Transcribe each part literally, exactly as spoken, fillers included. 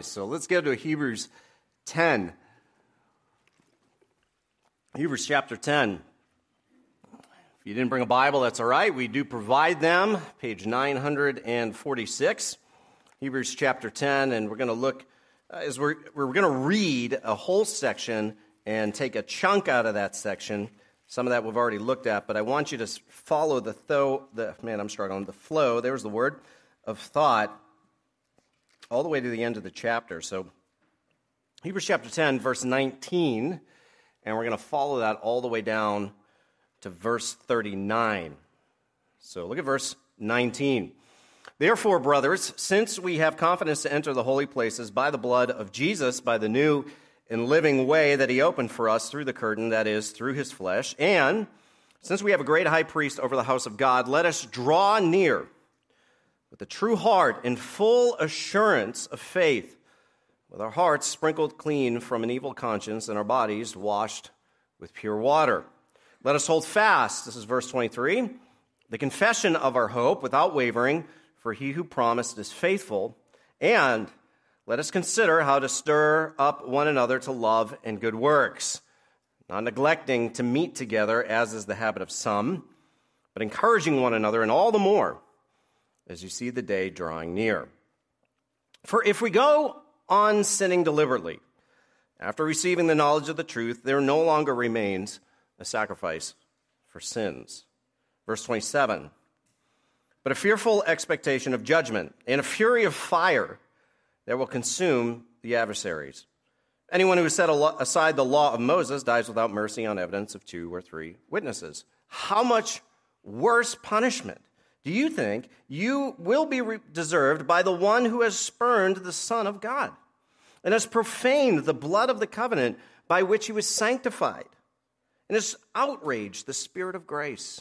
sacrifice. So let's go to Hebrews ten. Hebrews chapter ten. If you didn't bring a Bible, that's all right. We do provide them, page nine forty-six. Hebrews chapter ten, and we're going to look, uh, as we're, we're going to read a whole section and take a chunk out of that section. Some of that we've already looked at, but I want you to follow the, tho- the man, I'm struggling, the flow, there's the word, of thought, all the way to the end of the chapter. So, Hebrews chapter ten, verse nineteen, and we're going to follow that all the way down to verse thirty-nine. So, look at verse nineteen. Therefore, brothers, since we have confidence to enter the holy places by the blood of Jesus, by the new and living way that he opened for us through the curtain, that is, through his flesh, and since we have a great high priest over the house of God, let us draw near with a true heart and full assurance of faith, with our hearts sprinkled clean from an evil conscience and our bodies washed with pure water. Let us hold fast, this is verse twenty-three, the confession of our hope without wavering, for he who promised is faithful, and let us consider how to stir up one another to love and good works, not neglecting to meet together, as is the habit of some, but encouraging one another, and all the more as you see the day drawing near. For if we go on sinning deliberately, after receiving the knowledge of the truth, there no longer remains a sacrifice for sins. Verse twenty-seven, but a fearful expectation of judgment and a fury of fire that will consume the adversaries. Anyone who has set aside the law of Moses dies without mercy on evidence of two or three witnesses. How much worse punishment do you think you will be deserved by the one who has spurned the Son of God and has profaned the blood of the covenant by which he was sanctified and has outraged the Spirit of grace?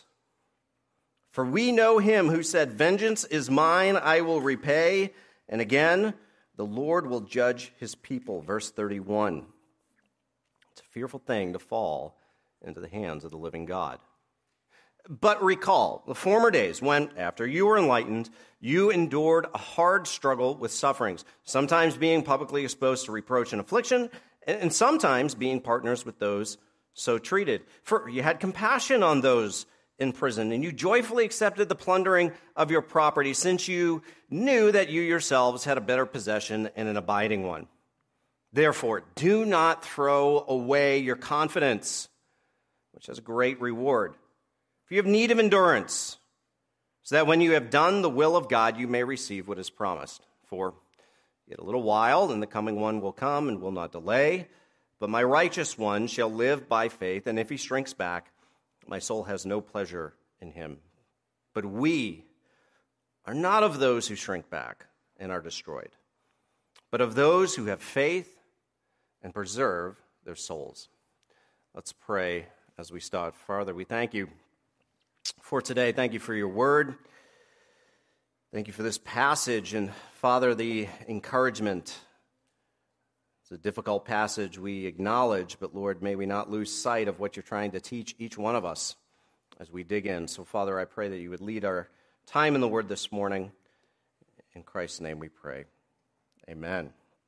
For we know him who said, vengeance is mine, I will repay. And again, the Lord will judge his people. Verse thirty-one. It's a fearful thing to fall into the hands of the living God. But recall the former days when, after you were enlightened, you endured a hard struggle with sufferings, sometimes being publicly exposed to reproach and affliction, and sometimes being partners with those so treated. For you had compassion on those in prison, and you joyfully accepted the plundering of your property, since you knew that you yourselves had a better possession and an abiding one. Therefore, do not throw away your confidence, which has a great reward. For you have need of endurance, so that when you have done the will of God, you may receive what is promised. For yet a little while, and the coming one will come and will not delay, but my righteous one shall live by faith, and if he shrinks back, my soul has no pleasure in him. But we are not of those who shrink back and are destroyed, but of those who have faith and preserve their souls. Let's pray as we start. Father, we thank you for today. Thank you for your word. Thank you for this passage. And Father, the encouragement. It's a difficult passage, we acknowledge, but Lord, may we not lose sight of what you're trying to teach each one of us as we dig in. So Father, I pray that you would lead our time in the word this morning. In Christ's name we pray. Amen.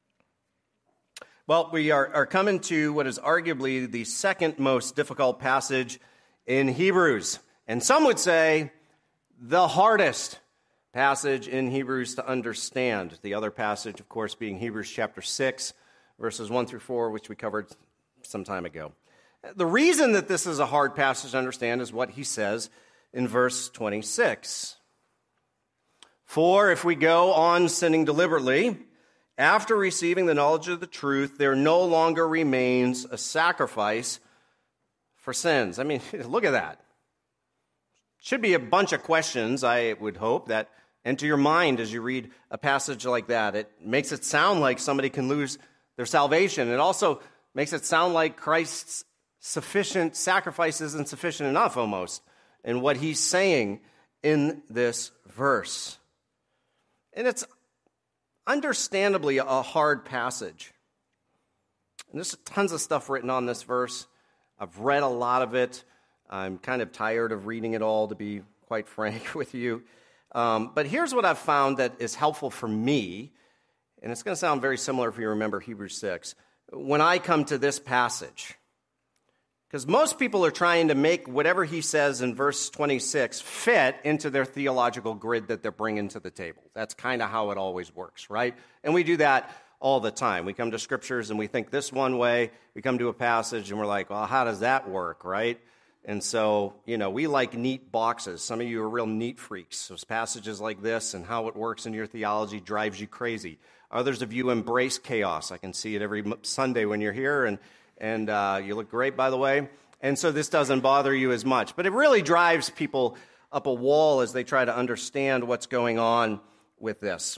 Well, we are, are coming to what is arguably the second most difficult passage in Hebrews. And some would say the hardest passage in Hebrews to understand. The other passage, of course, being Hebrews chapter six, verses one through four, which we covered some time ago. The reason that this is a hard passage to understand is what he says in verse twenty-six. For if we go on sinning deliberately, after receiving the knowledge of the truth, there no longer remains a sacrifice for sins. I mean, look at that. Should be a bunch of questions, I would hope, that enter your mind as you read a passage like that. It makes it sound like somebody can lose their salvation. It also makes it sound like Christ's sufficient sacrifice isn't sufficient enough, almost, in what he's saying in this verse. And it's understandably a hard passage. And there's tons of stuff written on this verse. I've read a lot of it. I'm kind of tired of reading it all, to be quite frank with you. Um, but here's what I've found that is helpful for me And it's going to sound very similar if you remember Hebrews six. When I come to this passage, because most people are trying to make whatever he says in verse twenty-six fit into their theological grid that they're bringing to the table. That's kind of how it always works, right? And we do that all the time. We come to scriptures and we think this one way. We come to a passage and we're like, well, how does that work, right? And so, you know, we like neat boxes. Some of you are real neat freaks. Those passages like this and how it works in your theology drives you crazy. Others of you embrace chaos. I can see it every Sunday when you're here, and and uh, you look great, by the way. And so this doesn't bother you as much. But it really drives people up a wall as they try to understand what's going on with this.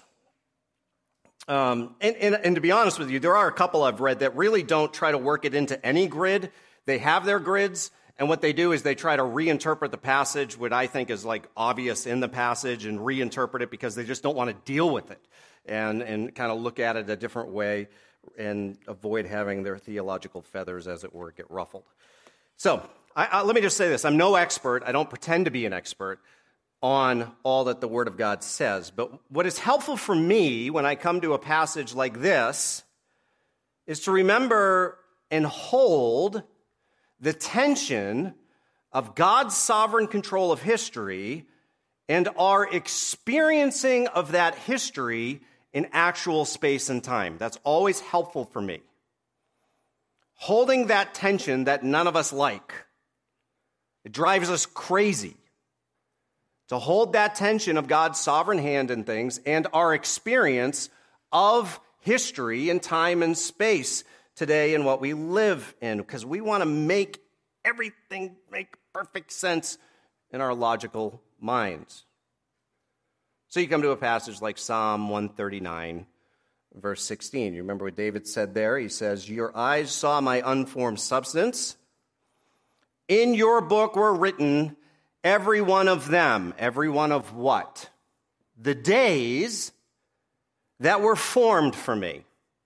Um, and, and, and to be honest with you, there are a couple I've read that really don't try to work it into any grid. They have their grids, and what they do is they try to reinterpret the passage, what I think is like obvious in the passage, and reinterpret it because they just don't want to deal with it and, and kind of look at it a different way and avoid having their theological feathers, as it were, get ruffled. So I, I, let me just say this. I'm no expert. I don't pretend to be an expert on all that the Word of God says. But what is helpful for me when I come to a passage like this is to remember and hold the tension of God's sovereign control of history and our experiencing of that history in actual space and time. That's always helpful for me. Holding that tension that none of us like. It drives us crazy. To hold that tension of God's sovereign hand in things and our experience of history and time and space today and what we live in, because we want to make everything make perfect sense in our logical minds. So you come to a passage like Psalm one thirty-nine, verse sixteen. You remember what David said there? He says, "Your eyes saw my unformed substance. In your book were written every one of them." Every one of what? The days that were formed for me,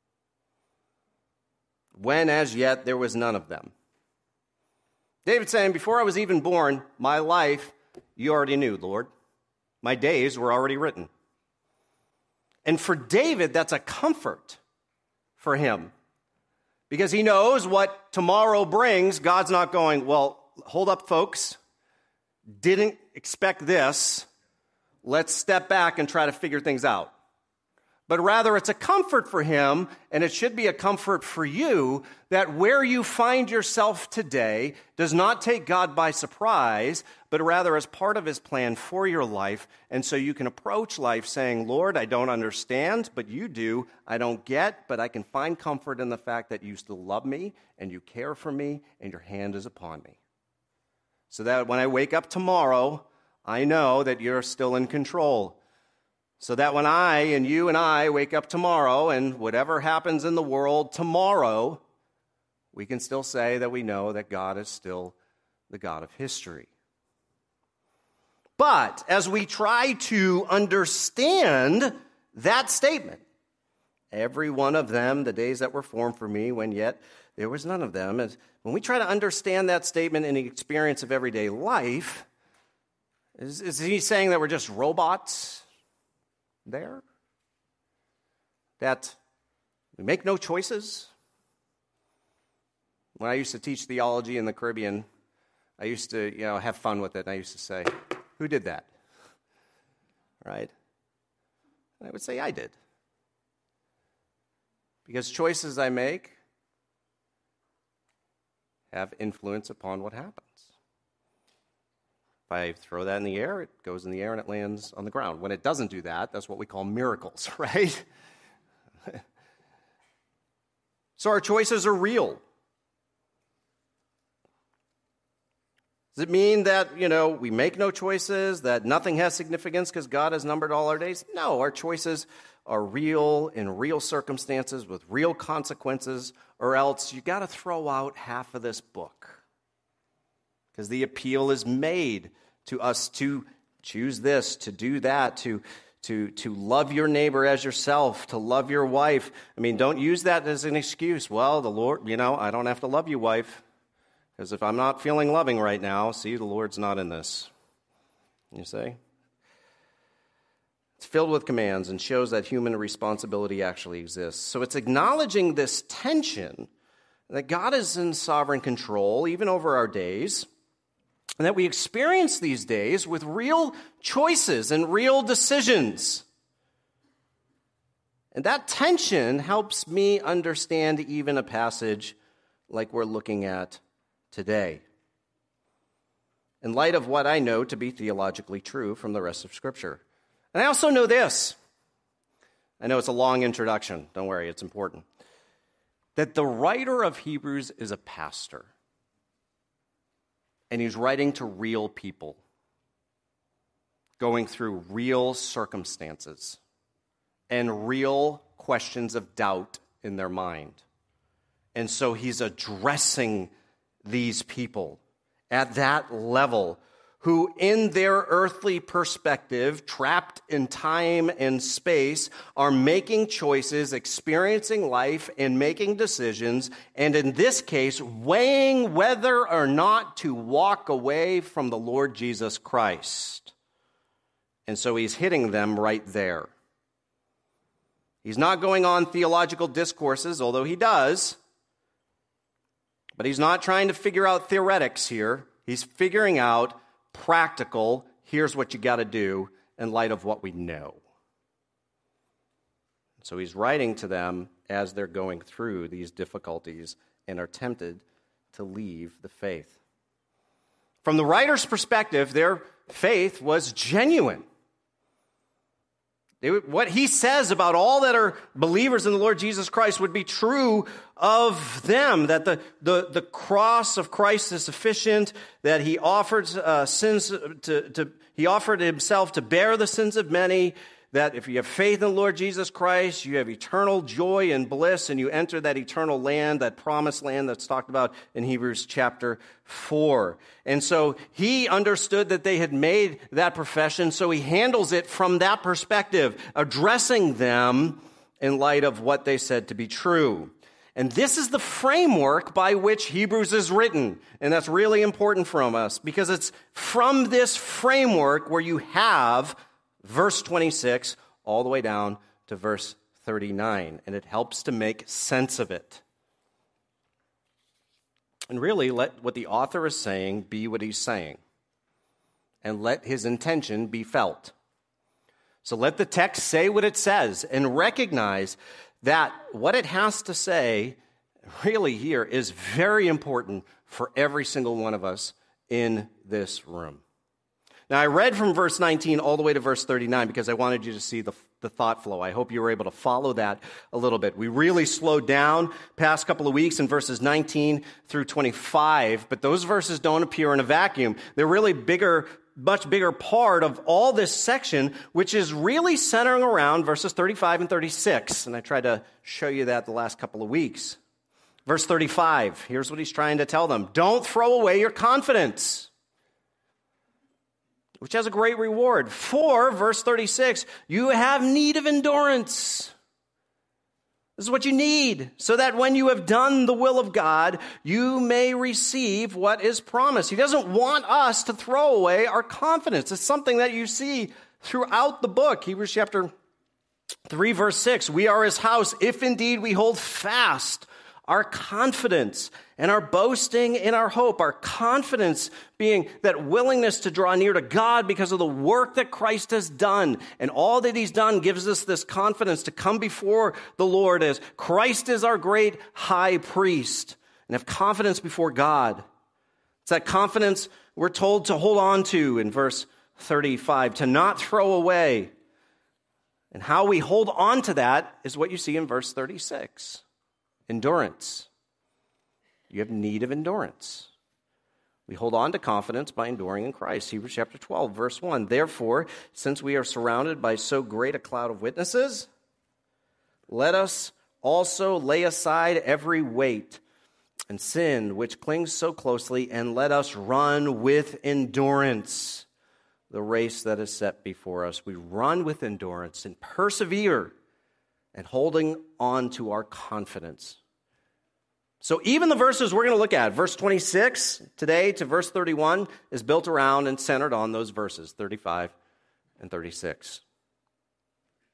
when as yet there was none of them. David's saying, before I was even born, my life you already knew, Lord. My days were already written. And for David, that's a comfort for him, because he knows what tomorrow brings. God's not going, well, hold up, folks. Didn't expect this. Let's step back and try to figure things out. But rather, it's a comfort for him, and it should be a comfort for you, that where you find yourself today does not take God by surprise, but rather as part of his plan for your life. And so you can approach life saying, Lord, I don't understand, but you do. I don't get, but I can find comfort in the fact that you still love me, and you care for me, and your hand is upon me. So that when I wake up tomorrow, I know that you're still in control. So that when I and you and I wake up tomorrow, and whatever happens in the world tomorrow, we can still say that we know that God is still the God of history. But as we try to understand that statement, every one of them, the days that were formed for me, when yet there was none of them, as when we try to understand that statement in the experience of everyday life, is, is he saying that we're just robots there? That we make no choices? When I used to teach theology in the Caribbean, I used to, you know, have fun with it. And I used to say, who did that? Right? And I would say, I did. Because choices I make have influence upon what happens. If I throw that in the air, it goes in the air and it lands on the ground. When it doesn't do that, that's what we call miracles, right? So our choices are real. Does it mean that, you know, we make no choices, that nothing has significance because God has numbered all our days? No, our choices are real in real circumstances with real consequences, or else you got to throw out half of this book. Because the appeal is made to us to choose this, to do that, to, to, to love your neighbor as yourself, to love your wife. I mean, don't use that as an excuse. Well, the Lord, you know, I don't have to love you, wife. Because if I'm not feeling loving right now, see, the Lord's not in this. You see? It's filled with commands and shows that human responsibility actually exists. So it's acknowledging this tension that God is in sovereign control even over our days, and that we experience these days with real choices and real decisions. And that tension helps me understand even a passage like we're looking at today, in light of what I know to be theologically true from the rest of Scripture. And I also know this. I know it's a long introduction. Don't worry, it's important. That the writer of Hebrews is a pastor. And he's writing to real people, going through real circumstances and real questions of doubt in their mind. And so he's addressing these people at that level, who in their earthly perspective, trapped in time and space, are making choices, experiencing life, and making decisions, and in this case, weighing whether or not to walk away from the Lord Jesus Christ. And so he's hitting them right there. He's not going on theological discourses, although he does, but he's not trying to figure out theoretics here. He's figuring out practical, here's what you got to do in light of what we know. So he's writing to them as they're going through these difficulties and are tempted to leave the faith. From the writer's perspective, their faith was genuine. It, what he says about all that are believers in the Lord Jesus Christ would be true of them, that the, the, the cross of Christ is sufficient, that he offered uh, sins to, to he offered himself to bear the sins of many, that if you have faith in the Lord Jesus Christ, you have eternal joy and bliss, and you enter that eternal land, that promised land that's talked about in Hebrews chapter four. And so he understood that they had made that profession, so he handles it from that perspective, addressing them in light of what they said to be true. And this is the framework by which Hebrews is written. And that's really important from us, because it's from this framework where you have verse twenty-six all the way down to verse thirty-nine. And it helps to make sense of it. And really, let what the author is saying be what he's saying. And let his intention be felt. So let the text say what it says, and recognize that what it has to say really here is very important for every single one of us in this room. Now, I read from verse nineteen all the way to verse thirty-nine because I wanted you to see the, the thought flow. I hope you were able to follow that a little bit. We really slowed down past couple of weeks in verses nineteen through twenty-five, but those verses don't appear in a vacuum. They're really bigger, much bigger part of all this section, which is really centering around verses thirty-five and thirty-six. And I tried to show you that the last couple of weeks. Verse thirty-five, here's what he's trying to tell them. Don't throw away your confidence, which has a great reward. For, verse thirty-six, you have need of endurance. This is what you need, so that when you have done the will of God, you may receive what is promised. He doesn't want us to throw away our confidence. It's something that you see throughout the book. Hebrews chapter three, verse six, we are his house, if indeed we hold fast our confidence and our boasting in our hope, our confidence being that willingness to draw near to God because of the work that Christ has done. And all that he's done gives us this confidence to come before the Lord as Christ is our great high priest, and have confidence before God. It's that confidence we're told to hold on to in verse thirty-five, to not throw away. And how we hold on to that is what you see in verse thirty-six. Endurance. You have need of endurance. We hold on to confidence by enduring in Christ. Hebrews chapter twelve, verse one. Therefore, since we are surrounded by so great a cloud of witnesses, let us also lay aside every weight and sin which clings so closely, and let us run with endurance the race that is set before us. We run with endurance and persevere, and holding on to our confidence. So even the verses we're going to look at, verse twenty-six today to verse thirty-one, is built around and centered on those verses, thirty-five and thirty-six.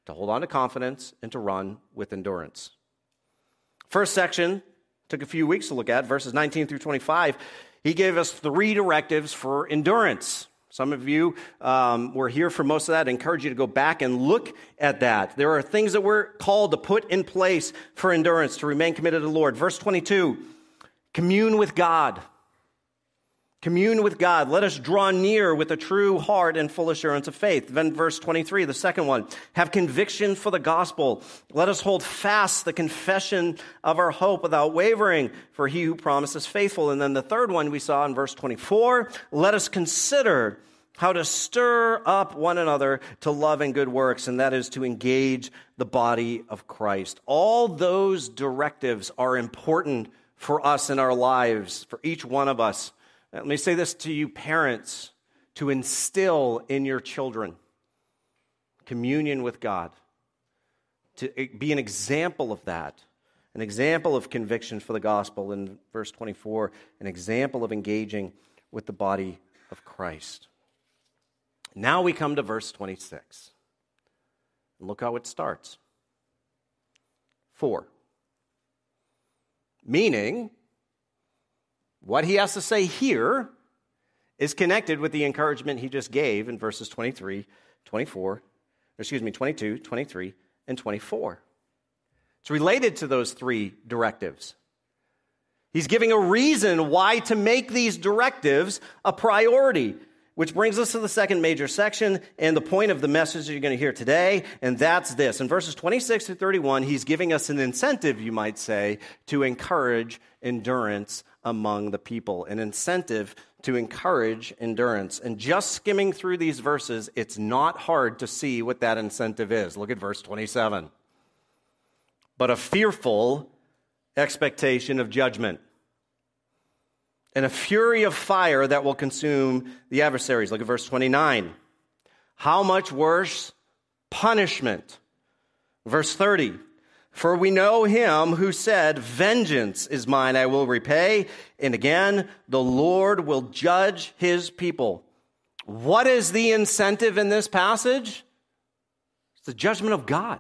to hold on to confidence, and to run with endurance. First section took a few weeks to look at, verses nineteen through twenty-five. He gave us three directives for endurance. Some of you um, were here for most of that. I encourage you to go back and look at that. There are things that we're called to put in place for endurance, to remain committed to the Lord. Verse twenty-two, commune with God. Commune with God. Let us draw near with a true heart and full assurance of faith. Then verse twenty-three, the second one, have conviction for the gospel. Let us hold fast the confession of our hope without wavering, for he who promises faithful. And then the third one we saw in verse twenty-four, let us consider how to stir up one another to love and good works, and that is to engage the body of Christ. All those directives are important for us in our lives, for each one of us. Let me say this to you, parents, to instill in your children communion with God, to be an example of that, an example of conviction for the gospel in verse twenty-four, an example of engaging with the body of Christ. Now we come to verse twenty-six. And look how it starts. For, meaning, what he has to say here is connected with the encouragement he just gave in verses twenty-three, twenty-four, excuse me, twenty-two, twenty-three, and twenty-four. It's related to those three directives. He's giving a reason why to make these directives a priority, which brings us to the second major section and the point of the message that you're going to hear today, and that's this. In verses twenty-six to thirty-one, he's giving us an incentive, you might say, to encourage endurance among the people, an incentive to encourage endurance. And just skimming through these verses, it's not hard to see what that incentive is. Look at verse twenty-seven. But a fearful expectation of judgment, and a fury of fire that will consume the adversaries. Look at verse twenty-nine. How much worse punishment? Verse thirty. For we know him who said, vengeance is mine, I will repay. And again, the Lord will judge his people. What is the incentive in this passage? It's the judgment of God.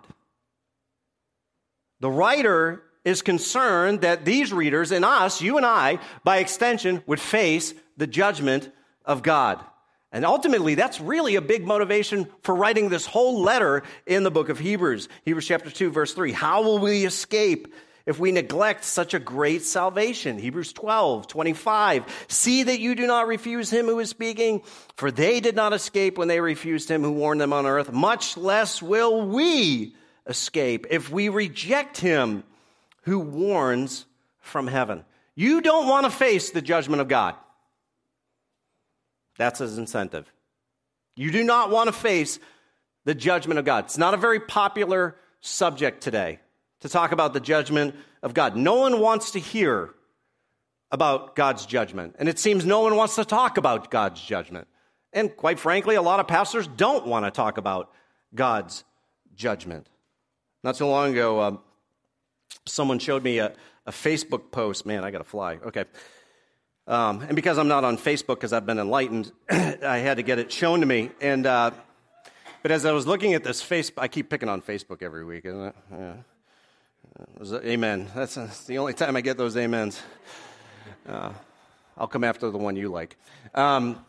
The writer is concerned that these readers and us, you and I, by extension, would face the judgment of God. And ultimately, that's really a big motivation for writing this whole letter in the book of Hebrews. Hebrews chapter two, verse three. How will we escape if we neglect such a great salvation? Hebrews twelve, twenty-five. See that you do not refuse him who is speaking, for they did not escape when they refused him who warned them on earth. Much less will we escape if we reject him who warns from heaven. You don't want to face the judgment of God. That's his incentive. You do not want to face the judgment of God. It's not a very popular subject today to talk about the judgment of God. No one wants to hear about God's judgment. And it seems no one wants to talk about God's judgment. And quite frankly, a lot of pastors don't want to talk about God's judgment. Not so long ago, uh, someone showed me a, a Facebook post. Man, I got to fly. Okay. Um, and because I'm not on Facebook, because I've been enlightened, I had to get it shown to me. And uh, but as I was looking at this face, I keep picking on Facebook every week, isn't it? Yeah. It was, amen. That's, that's the only time I get those amens. Uh, I'll come after the one you like. Um,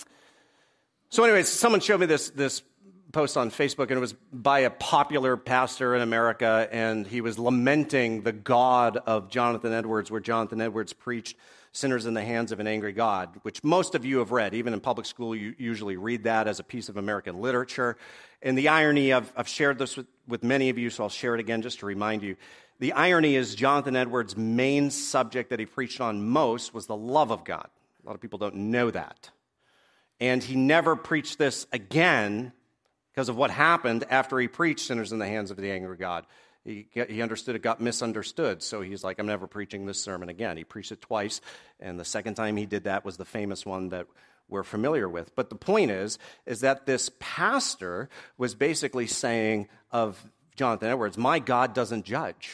so, anyways, someone showed me this this post on Facebook, and it was by a popular pastor in America, and he was lamenting the God of Jonathan Edwards, where Jonathan Edwards preached Sinners in the Hands of an Angry God, which most of you have read. Even in public school, you usually read that as a piece of American literature. And the irony, I've, I've shared this with, with many of you, so I'll share it again just to remind you. The irony is Jonathan Edwards' main subject that he preached on most was the love of God. A lot of people don't know that. And he never preached this again because of what happened after he preached Sinners in the Hands of the Angry God. He, he understood it got misunderstood, so he's like, I'm never preaching this sermon again. He preached it twice, and the second time he did that was the famous one that we're familiar with. But the point is, is that this pastor was basically saying of Jonathan Edwards, my God doesn't judge.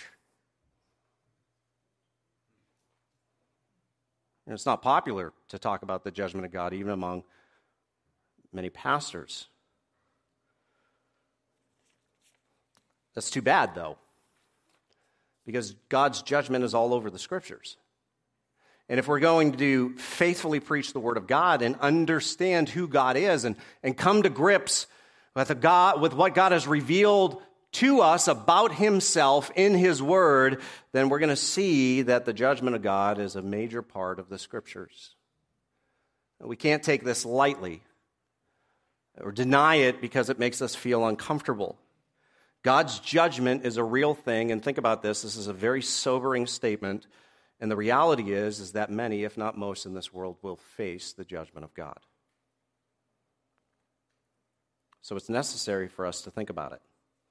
And it's not popular to talk about the judgment of God, even among many pastors. That's too bad, though, because God's judgment is all over the Scriptures. And if we're going to faithfully preach the Word of God and understand who God is and, and come to grips with, a God, with what God has revealed to us about Himself in His Word, then we're going to see that the judgment of God is a major part of the Scriptures. We can't take this lightly or deny it because it makes us feel uncomfortable. God's judgment is a real thing, and think about this. This is a very sobering statement. And the reality is, is that many, if not most in this world, will face the judgment of God. So it's necessary for us to think about it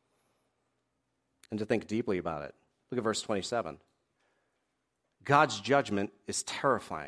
and to think deeply about it. Look at verse twenty-seven. God's judgment is terrifying.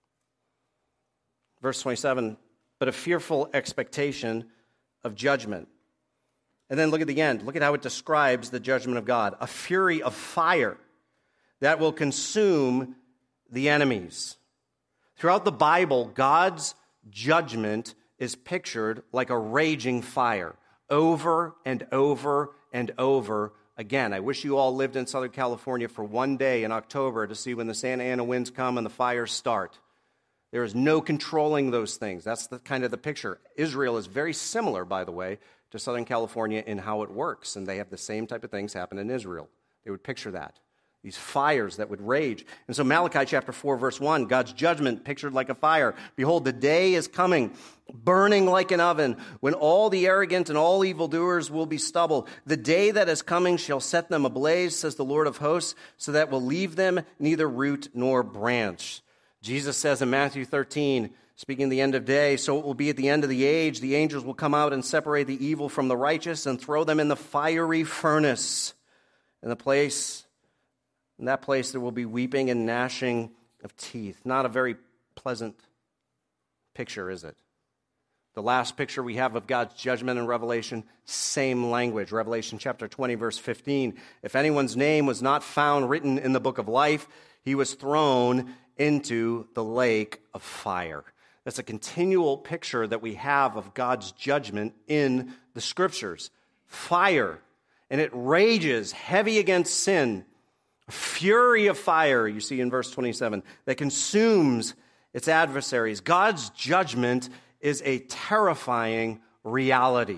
Verse twenty-seven, but a fearful expectation of judgment. And then look at the end. Look at how it describes the judgment of God. A fury of fire that will consume the enemies. Throughout the Bible, God's judgment is pictured like a raging fire over and over and over again. I wish you all lived in Southern California for one day in October to see when the Santa Ana winds come and the fires start. There is no controlling those things. That's the kind of the picture. Israel is very similar, by the way, to Southern California in how it works, and they have the same type of things happen in Israel. They would picture that. These fires that would rage. And so Malachi chapter four, verse one, God's judgment pictured like a fire. Behold, the day is coming, burning like an oven, when all the arrogant and all evildoers will be stubble. The day that is coming shall set them ablaze, says the Lord of hosts, so that will leave them neither root nor branch. Jesus says in Matthew thirteen, speaking of the end of day, so it will be at the end of the age, the angels will come out and separate the evil from the righteous and throw them in the fiery furnace. In the place... In that place, there will be weeping and gnashing of teeth. Not a very pleasant picture, is it? The last picture we have of God's judgment in Revelation, same language. Revelation chapter twenty, verse fifteen. If anyone's name was not found written in the book of life, he was thrown into the lake of fire. That's a continual picture that we have of God's judgment in the Scriptures. Fire, and it rages heavy against sin. A fury of fire, you see in verse twenty-seven, that consumes its adversaries. God's judgment is a terrifying reality.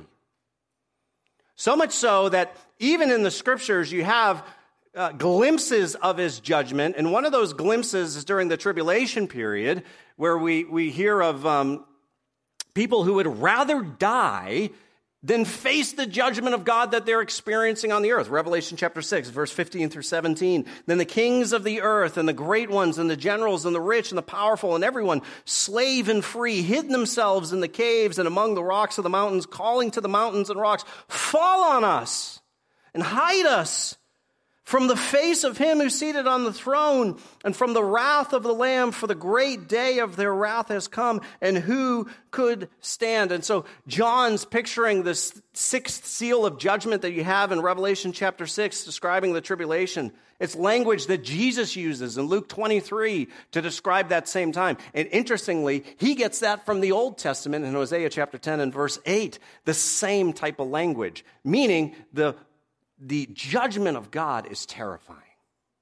So much so that even in the Scriptures you have uh, glimpses of His judgment, and one of those glimpses is during the tribulation period, where we, we hear of um, people who would rather die than face the judgment of God that they're experiencing on the earth. Revelation chapter six, verse fifteen through seventeen. Then the kings of the earth and the great ones and the generals and the rich and the powerful and everyone, slave and free, hid themselves in the caves and among the rocks of the mountains, calling to the mountains and rocks, fall on us and hide us from the face of Him who's seated on the throne and from the wrath of the Lamb, for the great day of their wrath has come, and who could stand? And so John's picturing this sixth seal of judgment that you have in Revelation chapter six, describing the tribulation. It's language that Jesus uses in Luke twenty-three to describe that same time. And interestingly, He gets that from the Old Testament in Hosea chapter ten and verse eight, the same type of language, meaning the The judgment of God is terrifying.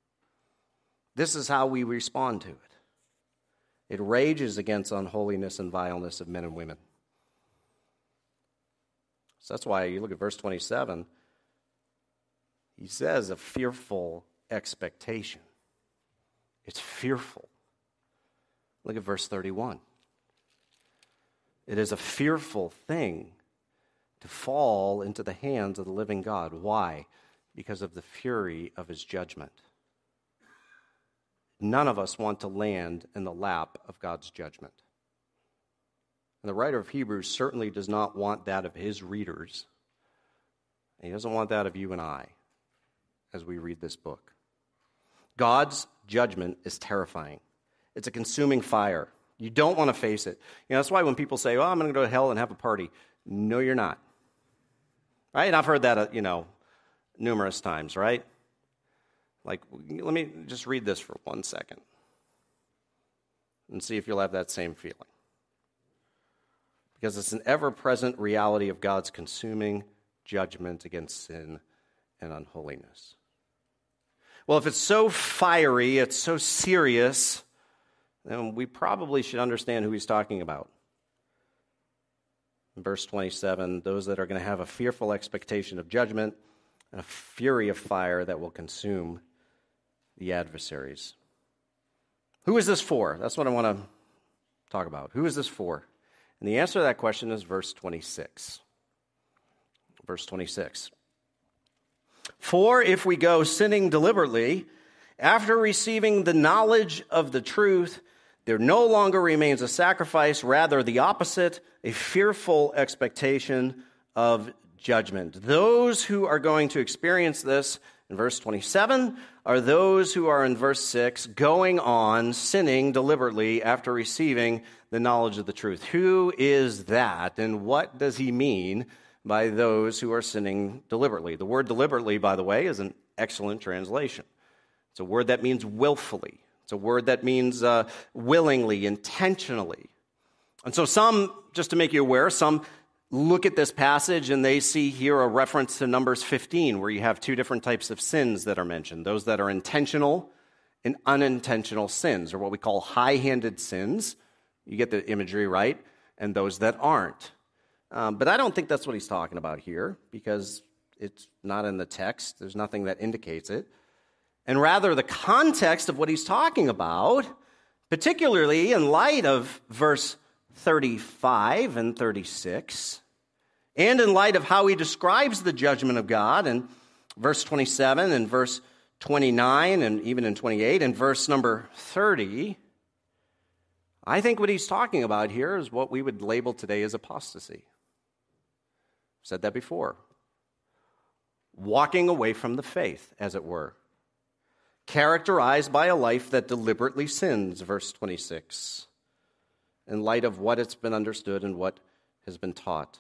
This is how we respond to it. It rages against unholiness and vileness of men and women. So that's why you look at verse twenty-seven. He says a fearful expectation. It's fearful. Look at verse thirty-one. It is a fearful thing to fall into the hands of the living God. Why? Because of the fury of His judgment. None of us want to land in the lap of God's judgment. And the writer of Hebrews certainly does not want that of his readers. And he doesn't want that of you and I as we read this book. God's judgment is terrifying. It's a consuming fire. You don't want to face it. You know, that's why when people say, oh, I'm going to go to hell and have a party. No, you're not. Right? And I've heard that, uh, you know, numerous times, right? Like, let me just read this for one second and see if you'll have that same feeling. Because it's an ever-present reality of God's consuming judgment against sin and unholiness. Well, if it's so fiery, it's so serious, then we probably should understand who he's talking about. In verse twenty-seven, those that are going to have a fearful expectation of judgment and a fury of fire that will consume the adversaries. Who is this for? That's what I want to talk about. Who is this for? And the answer to that question is verse twenty-six. Verse twenty-six. For if we go sinning deliberately, after receiving the knowledge of the truth, there no longer remains a sacrifice, rather the opposite, a fearful expectation of judgment. Those who are going to experience this in verse twenty-seven are those who are in verse six, going on sinning deliberately after receiving the knowledge of the truth. Who is that, and what does he mean by those who are sinning deliberately? The word deliberately, by the way, is an excellent translation. It's a word that means willfully. It's a word that means uh, willingly, intentionally. And so some, just to make you aware, some look at this passage and they see here a reference to Numbers fifteen, where you have two different types of sins that are mentioned. Those that are intentional and unintentional sins, or what we call high-handed sins. You get the imagery, right? And those that aren't. Um, but I don't think that's what he's talking about here, because it's not in the text. There's nothing that indicates it. And rather, the context of what he's talking about, particularly in light of verse thirty-five and thirty-six, and in light of how he describes the judgment of God in verse twenty-seven and verse twenty-nine and even in twenty-eight and verse number thirty, I think what he's talking about here is what we would label today as apostasy. I've said that before. Walking away from the faith, as it were. Characterized by a life that deliberately sins, verse twenty-six, in light of what has been understood and what has been taught.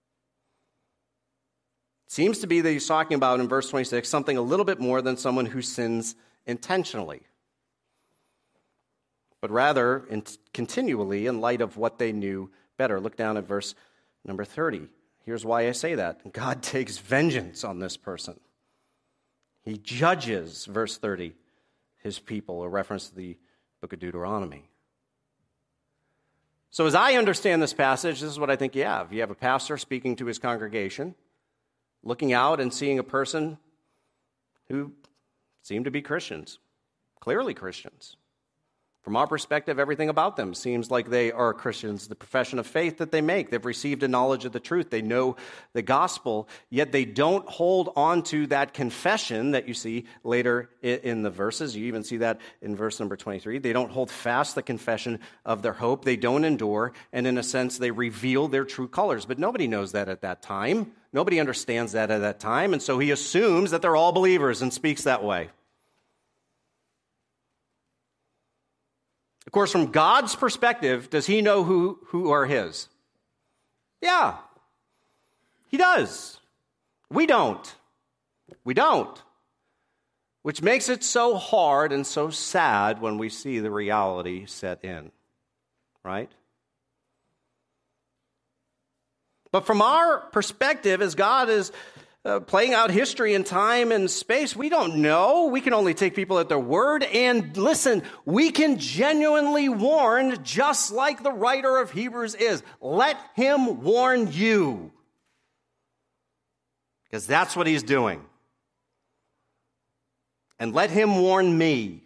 It seems to be that he's talking about in verse twenty-six something a little bit more than someone who sins intentionally, but rather in, continually in light of what they knew better. Look down at verse number thirty. Here's why I say that. God takes vengeance on this person. He judges, verse thirty, his people, a reference to the book of Deuteronomy. So as I understand this passage, this is what I think you have. You have a pastor speaking to his congregation, looking out and seeing a person who seemed to be Christians, clearly Christians. From our perspective, everything about them seems like they are Christians. The profession of faith that they make, they've received a knowledge of the truth. They know the gospel, yet they don't hold on to that confession that you see later in the verses. You even see that in verse number twenty-three. They don't hold fast the confession of their hope. They don't endure, and in a sense, they reveal their true colors. But nobody knows that at that time. Nobody understands that at that time, and so he assumes that they're all believers and speaks that way. Of course, from God's perspective, does he know who, who are his? Yeah, he does. We don't. We don't. Which makes it so hard and so sad when we see the reality set in, right? But from our perspective, as God is Uh, playing out history and time and space, we don't know. We can only take people at their word. And listen, we can genuinely warn just like the writer of Hebrews is. Let him warn you. Because that's what he's doing. And let him warn me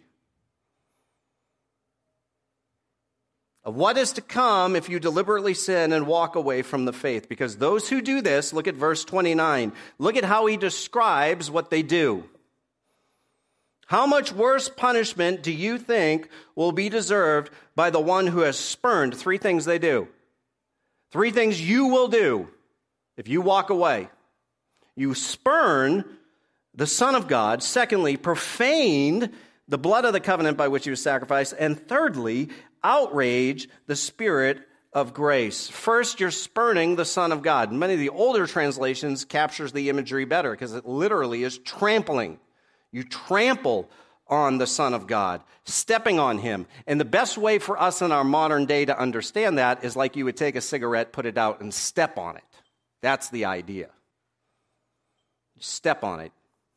of what is to come if you deliberately sin and walk away from the faith. Because those who do this, look at verse twenty-nine. Look at how he describes what they do. How much worse punishment do you think will be deserved by the one who has spurned? Three things they do. Three things you will do if you walk away. You spurn the Son of God. Secondly, profaned the blood of the covenant by which he was sacrificed. And thirdly, outrage the Spirit of grace. First, you're spurning the Son of God. Many of the older translations captures the imagery better because it literally is trampling. You trample on the Son of God, stepping on him. And the best way for us in our modern day to understand that is like you would take a cigarette, put it out, and step on it. That's the idea. You step on it.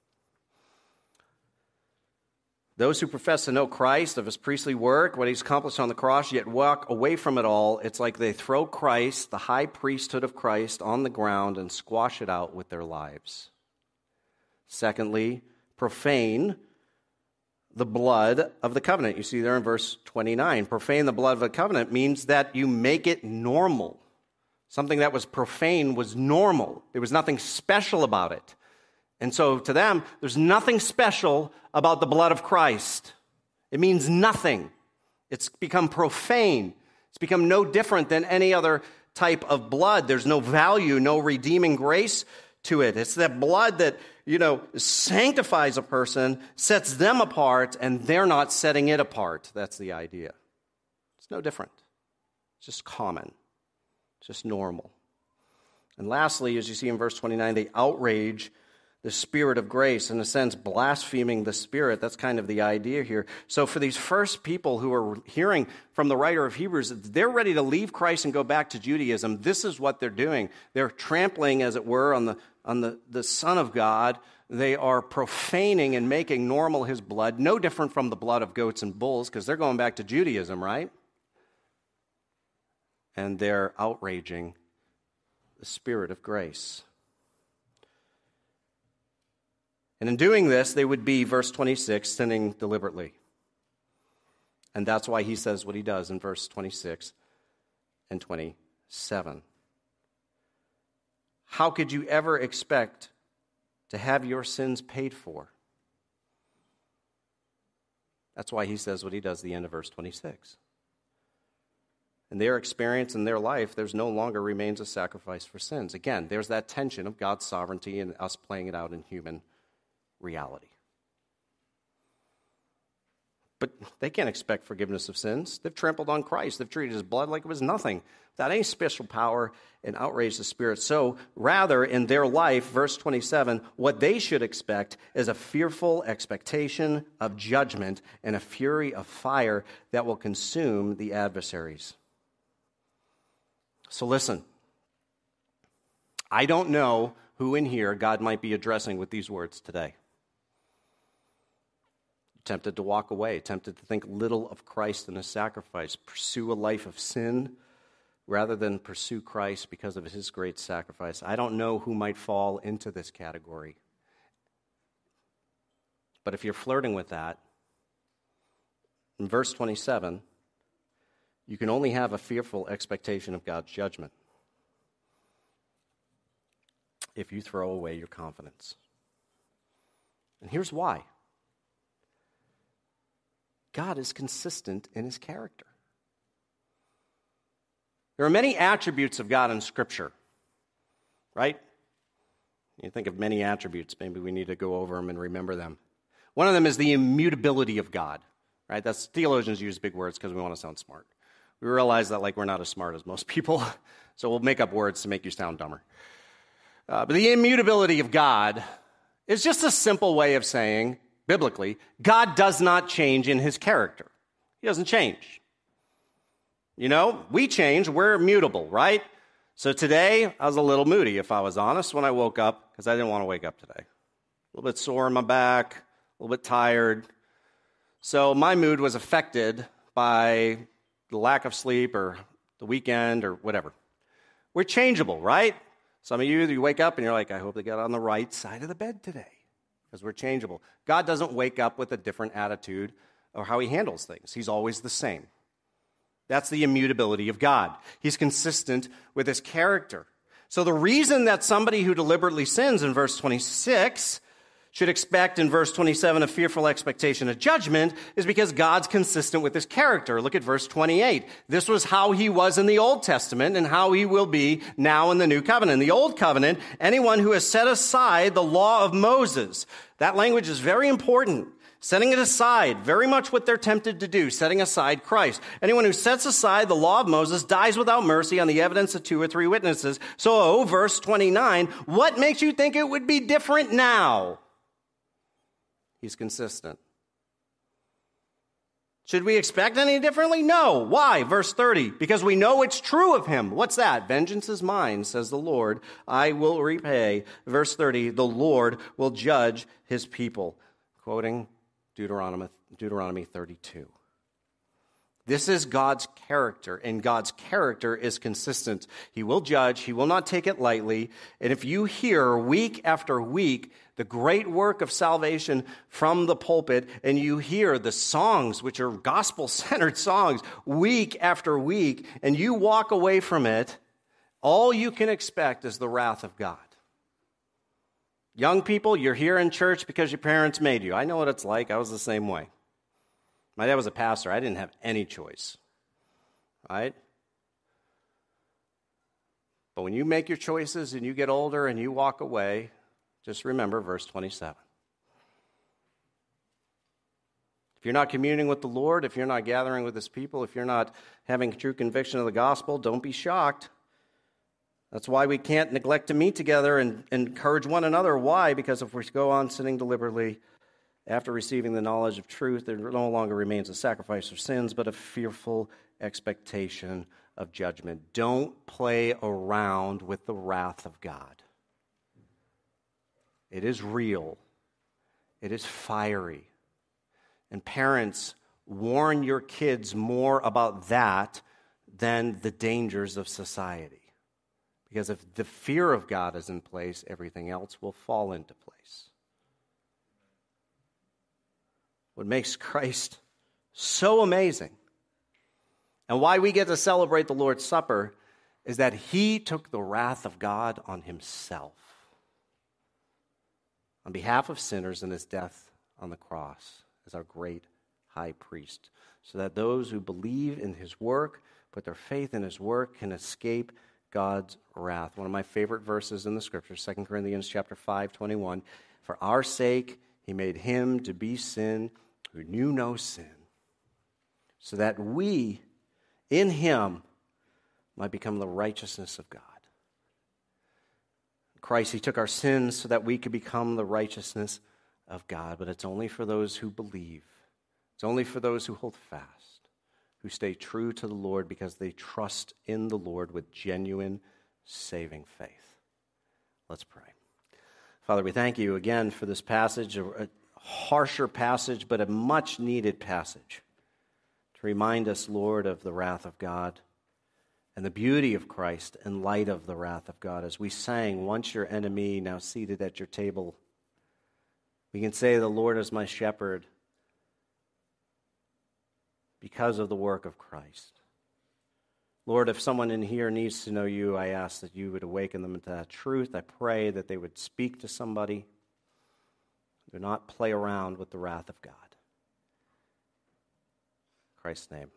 Those who profess to know Christ, of his priestly work, what he's accomplished on the cross, yet walk away from it all, it's like they throw Christ, the high priesthood of Christ, on the ground and squash it out with their lives. Secondly, profane the blood of the covenant. You see there in verse twenty-nine. Profane the blood of the covenant means that you make it normal. Something that was profane was normal. There was nothing special about it. And so to them, there's nothing special about the blood of Christ. It means nothing. It's become profane. It's become no different than any other type of blood. There's no value, no redeeming grace to it. It's that blood that, you know, sanctifies a person, sets them apart, and they're not setting it apart. That's the idea. It's no different. It's just common. It's just normal. And lastly, as you see in verse twenty-nine, they outrage the Spirit of grace, in a sense, blaspheming the Spirit. That's kind of the idea here. So for these first people who are hearing from the writer of Hebrews, they're ready to leave Christ and go back to Judaism. This is what they're doing. They're trampling, as it were, on the on the, the Son of God. They are profaning and making normal his blood, no different from the blood of goats and bulls, because they're going back to Judaism, right? And they're outraging the Spirit of grace. And in doing this, they would be, verse twenty-six, sinning deliberately. And that's why he says what he does in verse twenty-six and twenty-seven. How could you ever expect to have your sins paid for? That's why he says what he does at the end of verse twenty-six. In their experience, in their life, there's no longer remains a sacrifice for sins. Again, there's that tension of God's sovereignty and us playing it out in human reality. But they can't expect forgiveness of sins. They've trampled on Christ. They've treated his blood like it was nothing, without any special power, and outraged the Spirit. So rather, in their life, verse twenty-seven, what they should expect is a fearful expectation of judgment and a fury of fire that will consume the adversaries. So listen, I don't know who in here God might be addressing with these words today. Tempted to walk away, tempted to think little of Christ and his sacrifice, pursue a life of sin rather than pursue Christ because of his great sacrifice. I don't know who might fall into this category. But if you're flirting with that, in verse twenty-seven, you can only have a fearful expectation of God's judgment if you throw away your confidence. And here's why. God is consistent in his character. There are many attributes of God in Scripture, right? You think of many attributes. Maybe we need to go over them and remember them. One of them is the immutability of God, right? That's theologians use big words because we want to sound smart. We realize that like we're not as smart as most people, so we'll make up words to make you sound dumber. Uh, but the immutability of God is just a simple way of saying, biblically, God does not change in his character. He doesn't change. You know, we change, we're immutable, right? So today, I was a little moody, if I was honest, when I woke up, because I didn't want to wake up today. A little bit sore in my back, a little bit tired. So my mood was affected by the lack of sleep or the weekend or whatever. We're changeable, right? Some of you, you wake up and you're like, I hope they got on the right side of the bed today. Because we're changeable. God doesn't wake up with a different attitude or how he handles things. He's always the same. That's the immutability of God. He's consistent with his character. So the reason that somebody who deliberately sins in verse twenty-six should expect in verse twenty-seven a fearful expectation of judgment is because God's consistent with his character. Look at verse twenty-eight. This was how he was in the Old Testament and how he will be now in the New Covenant. In the Old Covenant, anyone who has set aside the law of Moses, that language is very important. Setting it aside, very much what they're tempted to do, setting aside Christ. Anyone who sets aside the law of Moses dies without mercy on the evidence of two or three witnesses. So, oh, verse twenty-nine, what makes you think it would be different now? He's consistent. Should we expect any differently? No. Why? Verse thirty, because we know it's true of him. What's that? Vengeance is mine, says the Lord. I will repay. Verse thirty, the Lord will judge his people. Quoting Deuteronomy, Deuteronomy thirty-two. This is God's character, and God's character is consistent. He will judge. He will not take it lightly. And if you hear week after week the great work of salvation from the pulpit, and you hear the songs, which are gospel-centered songs, week after week, and you walk away from it, all you can expect is the wrath of God. Young people, you're here in church because your parents made you. I know what it's like. I was the same way. My dad was a pastor. I didn't have any choice, right? But when you make your choices and you get older and you walk away, just remember verse twenty-seven. If you're not communing with the Lord, if you're not gathering with His people, if you're not having true conviction of the gospel, don't be shocked. That's why we can't neglect to meet together and, and encourage one another. Why? Because if we go on sinning deliberately, after receiving the knowledge of truth, there no longer remains a sacrifice for sins, but a fearful expectation of judgment. Don't play around with the wrath of God. It is real. It is fiery. And parents, warn your kids more about that than the dangers of society. Because if the fear of God is in place, everything else will fall into place. What makes Christ so amazing and why we get to celebrate the Lord's Supper is that He took the wrath of God on Himself on behalf of sinners in His death on the cross as our great high priest, so that those who believe in His work, put their faith in His work, can escape God's wrath. One of my favorite verses in the Scripture, Second Corinthians chapter five, twenty-one. For our sake He made Him to be sin who knew no sin, so that we in Him might become the righteousness of God. Christ, He took our sins so that we could become the righteousness of God, but it's only for those who believe. It's only for those who hold fast, who stay true to the Lord because they trust in the Lord with genuine saving faith. Let's pray. Father, we thank You again for this passage, a harsher passage, but a much-needed passage to remind us, Lord, of the wrath of God and the beauty of Christ in light of the wrath of God. As we sang, once your enemy, now seated at your table, we can say, the Lord is my shepherd because of the work of Christ. Lord, if someone in here needs to know You, I ask that You would awaken them to that truth. I pray that they would speak to somebody. Do not play around with the wrath of God. In Christ's name.